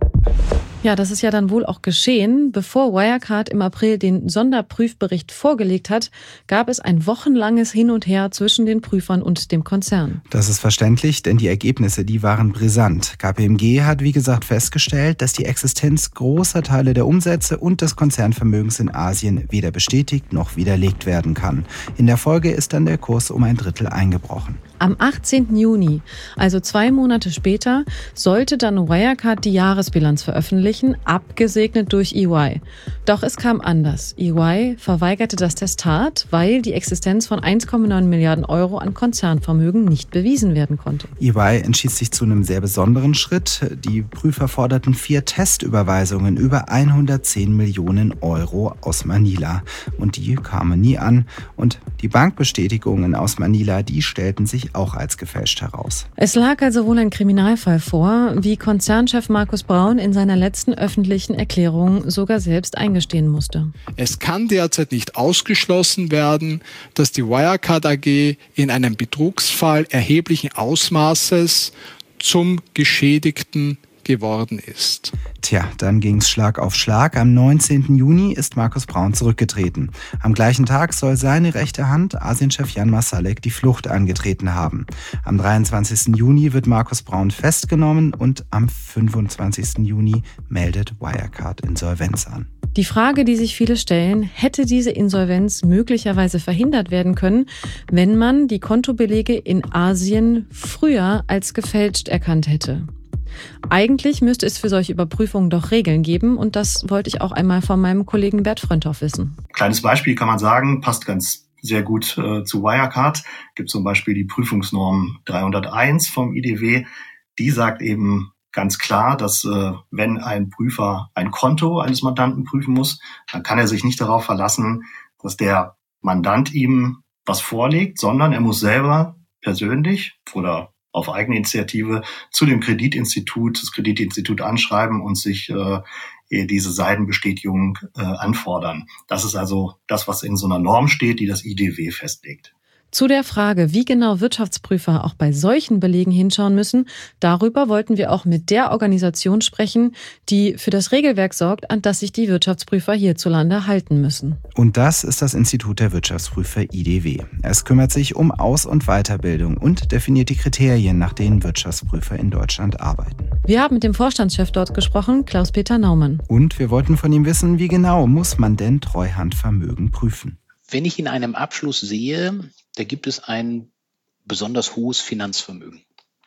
Ja, das ist ja dann wohl auch geschehen. Bevor Wirecard im April den Sonderprüfbericht vorgelegt hat, gab es ein wochenlanges Hin und Her zwischen den Prüfern und dem Konzern. Das ist verständlich, denn die Ergebnisse, die waren brisant. K P M G hat, wie gesagt, festgestellt, dass die Existenz großer Teile der Umsätze und des Konzernvermögens in Asien weder bestätigt noch widerlegt werden kann. In der Folge ist dann der Kurs um ein Drittel eingebrochen. Am achtzehnten Juni, also zwei Monate später, sollte dann Wirecard die Jahresbilanz veröffentlichen, abgesegnet durch E Y. Doch es kam anders. E Y verweigerte das Testat, weil die Existenz von eins Komma neun Milliarden Euro an Konzernvermögen nicht bewiesen werden konnte. E Y entschied sich zu einem sehr besonderen Schritt. Die Prüfer forderten vier Testüberweisungen über hundertzehn Millionen Euro aus Manila. Und die kamen nie an. Und die Bankbestätigungen aus Manila, die stellten sich auch als gefälscht heraus. Es lag also wohl ein Kriminalfall vor, wie Konzernchef Markus Braun in seiner letzten öffentlichen Erklärung sogar selbst eingestehen musste. Es kann derzeit nicht ausgeschlossen werden, dass die Wirecard A G in einem Betrugsfall erheblichen Ausmaßes zum Geschädigten geworden ist. Tja, dann ging's Schlag auf Schlag. Am neunzehnten Juni ist Markus Braun zurückgetreten. Am gleichen Tag soll seine rechte Hand, Asienchef Jan Marsalek, die Flucht angetreten haben. Am dreiundzwanzigsten Juni wird Markus Braun festgenommen und am fünfundzwanzigsten Juni meldet Wirecard Insolvenz an. Die Frage, die sich viele stellen, hätte diese Insolvenz möglicherweise verhindert werden können, wenn man die Kontobelege in Asien früher als gefälscht erkannt hätte. Eigentlich müsste es für solche Überprüfungen doch Regeln geben und das wollte ich auch einmal von meinem Kollegen Bert Fröndhoff wissen. Kleines Beispiel kann man sagen, passt ganz sehr gut äh, zu Wirecard. Gibt zum Beispiel die Prüfungsnorm dreihunderteins vom I D W. Die sagt eben ganz klar, dass äh, wenn ein Prüfer ein Konto eines Mandanten prüfen muss, dann kann er sich nicht darauf verlassen, dass der Mandant ihm was vorlegt, sondern er muss selber persönlich oder auf eigene Initiative zu dem Kreditinstitut, das Kreditinstitut anschreiben und sich äh, diese Seitenbestätigung äh, anfordern. Das ist also das, was in so einer Norm steht, die das I D W festlegt. Zu der Frage, wie genau Wirtschaftsprüfer auch bei solchen Belegen hinschauen müssen, darüber wollten wir auch mit der Organisation sprechen, die für das Regelwerk sorgt, an das sich die Wirtschaftsprüfer hierzulande halten müssen. Und das ist das Institut der Wirtschaftsprüfer I D W. Es kümmert sich um Aus- und Weiterbildung und definiert die Kriterien, nach denen Wirtschaftsprüfer in Deutschland arbeiten. Wir haben mit dem Vorstandschef dort gesprochen, Klaus-Peter Naumann. Und wir wollten von ihm wissen, wie genau muss man denn Treuhandvermögen prüfen? Wenn ich in einem Abschluss sehe, da gibt es ein besonders hohes Finanzvermögen,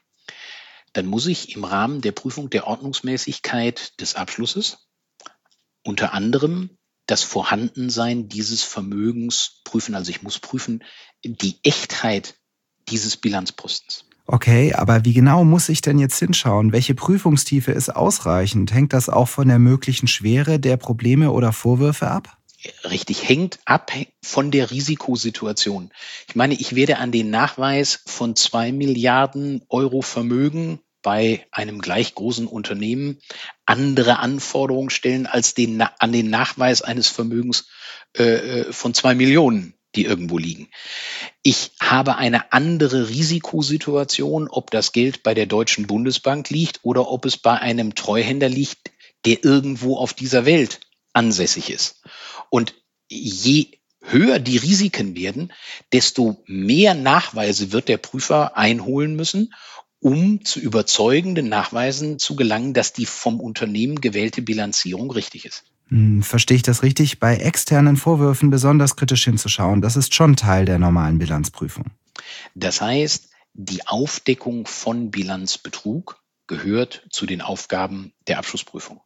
dann muss ich im Rahmen der Prüfung der Ordnungsmäßigkeit des Abschlusses unter anderem das Vorhandensein dieses Vermögens prüfen. Also ich muss prüfen die Echtheit dieses Bilanzpostens. Okay, aber wie genau muss ich denn jetzt hinschauen? Welche Prüfungstiefe ist ausreichend? Hängt das auch von der möglichen Schwere der Probleme oder Vorwürfe ab? Richtig, hängt ab von der Risikosituation. Ich meine, ich werde an den Nachweis von zwei Milliarden Euro Vermögen bei einem gleich großen Unternehmen andere Anforderungen stellen als den, an den Nachweis eines Vermögens äh, von zwei Millionen, die irgendwo liegen. Ich habe eine andere Risikosituation, ob das Geld bei der Deutschen Bundesbank liegt oder ob es bei einem Treuhänder liegt, der irgendwo auf dieser Welt ansässig ist. Und je höher die Risiken werden, desto mehr Nachweise wird der Prüfer einholen müssen, um zu überzeugenden Nachweisen zu gelangen, dass die vom Unternehmen gewählte Bilanzierung richtig ist. Hm, verstehe ich das richtig? Bei externen Vorwürfen besonders kritisch hinzuschauen, das ist schon Teil der normalen Bilanzprüfung. Das heißt, die Aufdeckung von Bilanzbetrug gehört zu den Aufgaben der Abschlussprüfung.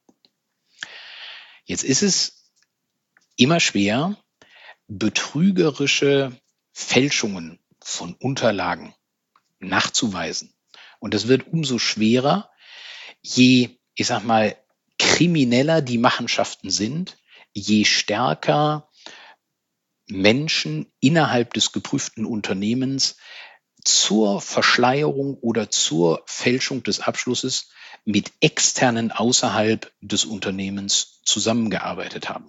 Jetzt ist es immer schwer, betrügerische Fälschungen von Unterlagen nachzuweisen. Und das wird umso schwerer, je, ich sag mal, krimineller die Machenschaften sind, je stärker Menschen innerhalb des geprüften Unternehmens zur Verschleierung oder zur Fälschung des Abschlusses mit Externen außerhalb des Unternehmens zusammengearbeitet haben.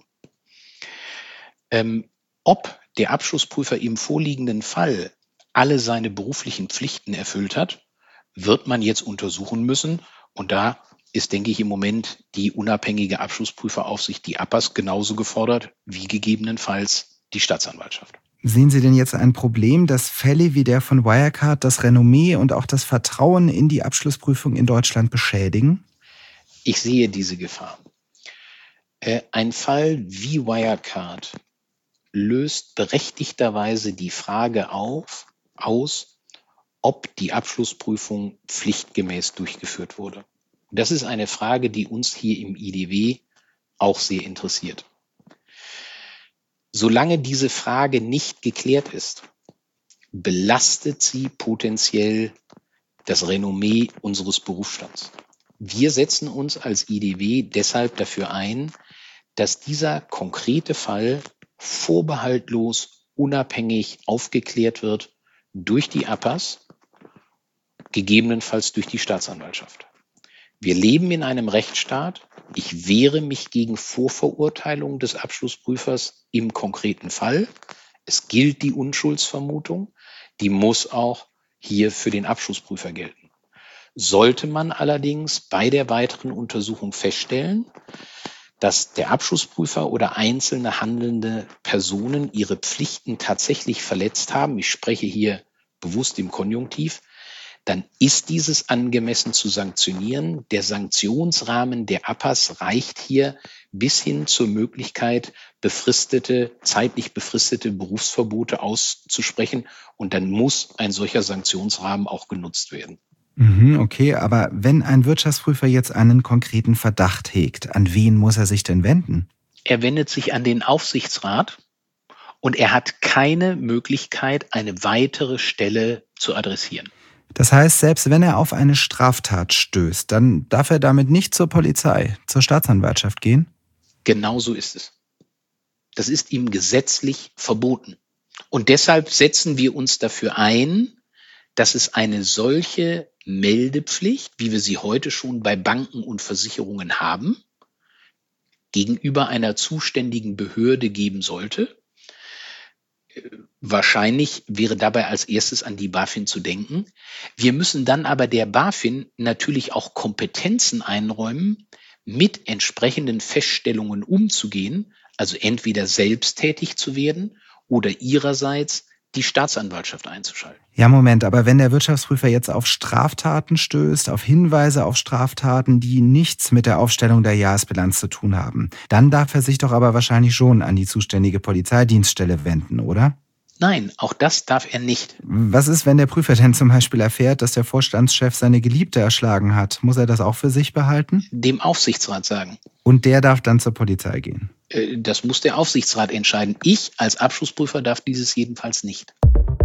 Ähm, ob der Abschlussprüfer im vorliegenden Fall alle seine beruflichen Pflichten erfüllt hat, wird man jetzt untersuchen müssen. Und da ist, denke ich, im Moment die unabhängige Abschlussprüferaufsicht, die A P A S, genauso gefordert wie gegebenenfalls die Staatsanwaltschaft. Sehen Sie denn jetzt ein Problem, dass Fälle wie der von Wirecard das Renommee und auch das Vertrauen in die Abschlussprüfung in Deutschland beschädigen? Ich sehe diese Gefahr. Äh, ein Fall wie Wirecard löst berechtigterweise die Frage auf, aus, ob die Abschlussprüfung pflichtgemäß durchgeführt wurde. Das ist eine Frage, die uns hier im I D W auch sehr interessiert. Solange diese Frage nicht geklärt ist, belastet sie potenziell das Renommee unseres Berufsstands. Wir setzen uns als I D W deshalb dafür ein, dass dieser konkrete Fall vorbehaltlos unabhängig aufgeklärt wird durch die A P A S, gegebenenfalls durch die Staatsanwaltschaft. Wir leben in einem Rechtsstaat. Ich wehre mich gegen Vorverurteilung des Abschlussprüfers im konkreten Fall. Es gilt die Unschuldsvermutung. Die muss auch hier für den Abschlussprüfer gelten. Sollte man allerdings bei der weiteren Untersuchung feststellen, dass der Abschlussprüfer oder einzelne handelnde Personen ihre Pflichten tatsächlich verletzt haben, ich spreche hier bewusst im Konjunktiv, dann ist dieses angemessen zu sanktionieren. Der Sanktionsrahmen der A P A S reicht hier bis hin zur Möglichkeit, befristete, zeitlich befristete Berufsverbote auszusprechen. Und dann muss ein solcher Sanktionsrahmen auch genutzt werden. Okay, aber wenn ein Wirtschaftsprüfer jetzt einen konkreten Verdacht hegt, an wen muss er sich denn wenden? Er wendet sich an den Aufsichtsrat und er hat keine Möglichkeit, eine weitere Stelle zu adressieren. Das heißt, selbst wenn er auf eine Straftat stößt, dann darf er damit nicht zur Polizei, zur Staatsanwaltschaft gehen? Genau so ist es. Das ist ihm gesetzlich verboten. Und deshalb setzen wir uns dafür ein, dass es eine solche Meldepflicht, wie wir sie heute schon bei Banken und Versicherungen haben, gegenüber einer zuständigen Behörde geben sollte. Wahrscheinlich wäre dabei als erstes an die BaFin zu denken. Wir müssen dann aber der BaFin natürlich auch Kompetenzen einräumen, mit entsprechenden Feststellungen umzugehen, also entweder selbst tätig zu werden oder ihrerseits die Staatsanwaltschaft einzuschalten. Ja, Moment, aber wenn der Wirtschaftsprüfer jetzt auf Straftaten stößt, auf Hinweise auf Straftaten, die nichts mit der Aufstellung der Jahresbilanz zu tun haben, dann darf er sich doch aber wahrscheinlich schon an die zuständige Polizeidienststelle wenden, oder? Nein, auch das darf er nicht. Was ist, wenn der Prüfer denn zum Beispiel erfährt, dass der Vorstandschef seine Geliebte erschlagen hat? Muss er das auch für sich behalten? Dem Aufsichtsrat sagen. Und der darf dann zur Polizei gehen? Das muss der Aufsichtsrat entscheiden. Ich als Abschlussprüfer darf dieses jedenfalls nicht.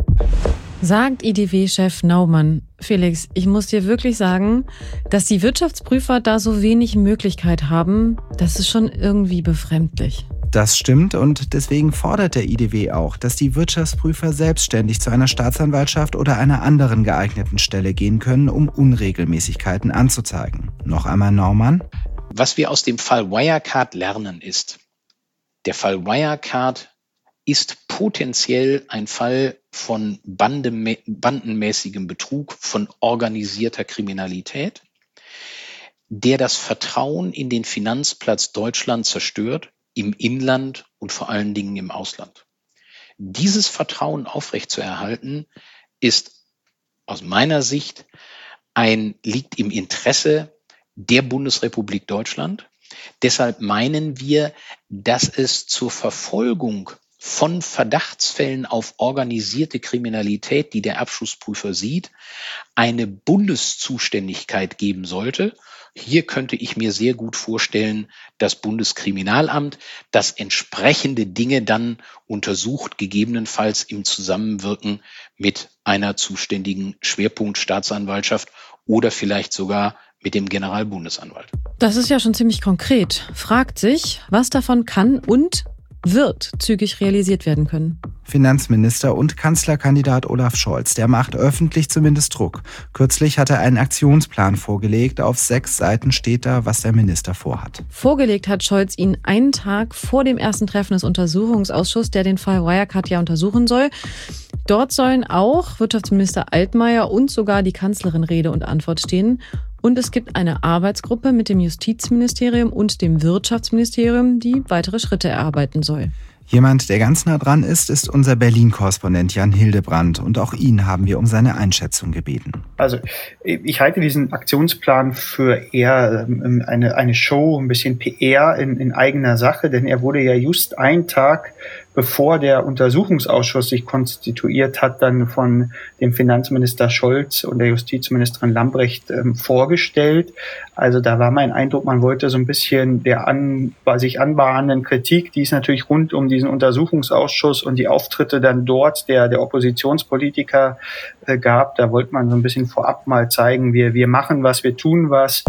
Sagt I D W-Chef Naumann. Felix, ich muss dir wirklich sagen, dass die Wirtschaftsprüfer da so wenig Möglichkeit haben, das ist schon irgendwie befremdlich. Das stimmt und deswegen fordert der I D W auch, dass die Wirtschaftsprüfer selbstständig zu einer Staatsanwaltschaft oder einer anderen geeigneten Stelle gehen können, um Unregelmäßigkeiten anzuzeigen. Noch einmal Naumann. Was wir aus dem Fall Wirecard lernen ist, der Fall Wirecard ist potenziell ein Fall von bandenmäßigem Betrug, von organisierter Kriminalität, der das Vertrauen in den Finanzplatz Deutschland zerstört, im Inland und vor allen Dingen im Ausland. Dieses Vertrauen aufrechtzuerhalten, ist aus meiner Sicht ein, liegt im Interesse der Bundesrepublik Deutschland. Deshalb meinen wir, dass es zur Verfolgung von Verdachtsfällen auf organisierte Kriminalität, die der Abschlussprüfer sieht, eine Bundeszuständigkeit geben sollte. Hier könnte ich mir sehr gut vorstellen, das Bundeskriminalamt, das entsprechende Dinge dann untersucht, gegebenenfalls im Zusammenwirken mit einer zuständigen Schwerpunktstaatsanwaltschaft oder vielleicht sogar mit dem Generalbundesanwalt. Das ist ja schon ziemlich konkret. Fragt sich, was davon kann und wird zügig realisiert werden können. Finanzminister und Kanzlerkandidat Olaf Scholz, der macht öffentlich zumindest Druck. Kürzlich hat er einen Aktionsplan vorgelegt. Auf sechs Seiten steht da, was der Minister vorhat. Vorgelegt hat Scholz ihn einen Tag vor dem ersten Treffen des Untersuchungsausschusses, der den Fall Wirecard ja untersuchen soll. Dort sollen auch Wirtschaftsminister Altmaier und sogar die Kanzlerin Rede und Antwort stehen. Und es gibt eine Arbeitsgruppe mit dem Justizministerium und dem Wirtschaftsministerium, die weitere Schritte erarbeiten soll. Jemand, der ganz nah dran ist, ist unser Berlin-Korrespondent Jan Hildebrandt. Und auch ihn haben wir um seine Einschätzung gebeten. Also ich halte diesen Aktionsplan für eher eine, eine Show, ein bisschen P R in, in eigener Sache, denn er wurde ja just einen Tag bevor der Untersuchungsausschuss sich konstituiert hat, dann von dem Finanzminister Scholz und der Justizministerin Lambrecht ähm, vorgestellt. Also da war mein Eindruck, man wollte so ein bisschen der an, sich anbahnenden Kritik, die es natürlich rund um diesen Untersuchungsausschuss und die Auftritte dann dort der, der Oppositionspolitiker äh, gab, da wollte man so ein bisschen vorab mal zeigen, wir, wir machen was, wir tun was.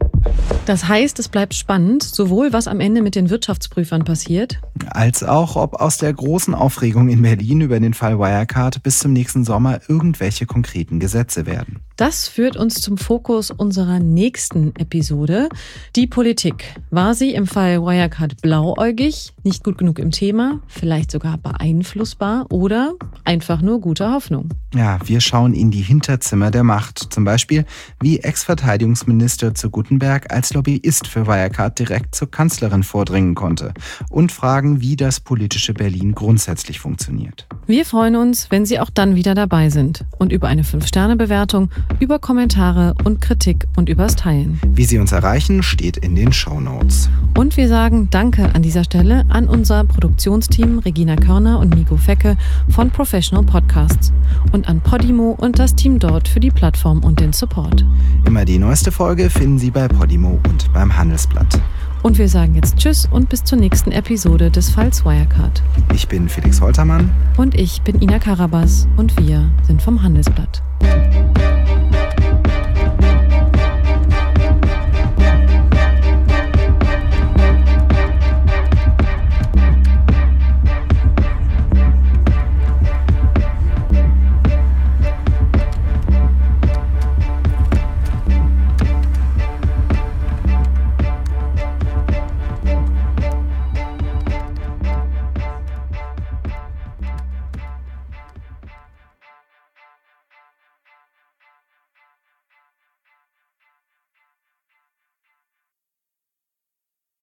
Das heißt, es bleibt spannend, sowohl was am Ende mit den Wirtschaftsprüfern passiert, als auch, ob aus der großen Aufregung in Berlin über den Fall Wirecard bis zum nächsten Sommer irgendwelche konkreten Gesetze werden. Das führt uns zum Fokus unserer nächsten Episode. Die Politik. War sie im Fall Wirecard blauäugig, nicht gut genug im Thema, vielleicht sogar beeinflussbar oder einfach nur gute Hoffnung? Ja, wir schauen in die Hinterzimmer der Macht. Zum Beispiel, wie Ex-Verteidigungsminister zu Guttenberg als Lobbyist für Wirecard direkt zur Kanzlerin vordringen konnte. Und fragen, wie das politische Berlin grundsätzlich funktioniert. Wir freuen uns, wenn Sie auch dann wieder dabei sind. Und über eine fünf Sterne Bewertung, über Kommentare und Kritik und übers Teilen. Wie Sie uns erreichen, steht in den Shownotes. Und wir sagen Danke an dieser Stelle an unser Produktionsteam Regina Körner und Nico Fecke von Professional Podcasts und an Podimo und das Team dort für die Plattform und den Support. Immer die neueste Folge finden Sie bei Podimo und beim Handelsblatt. Und wir sagen jetzt Tschüss und bis zur nächsten Episode des Falls Wirecard. Ich bin Felix Holtermann. Und ich bin Ina Karabas und wir sind vom Handelsblatt.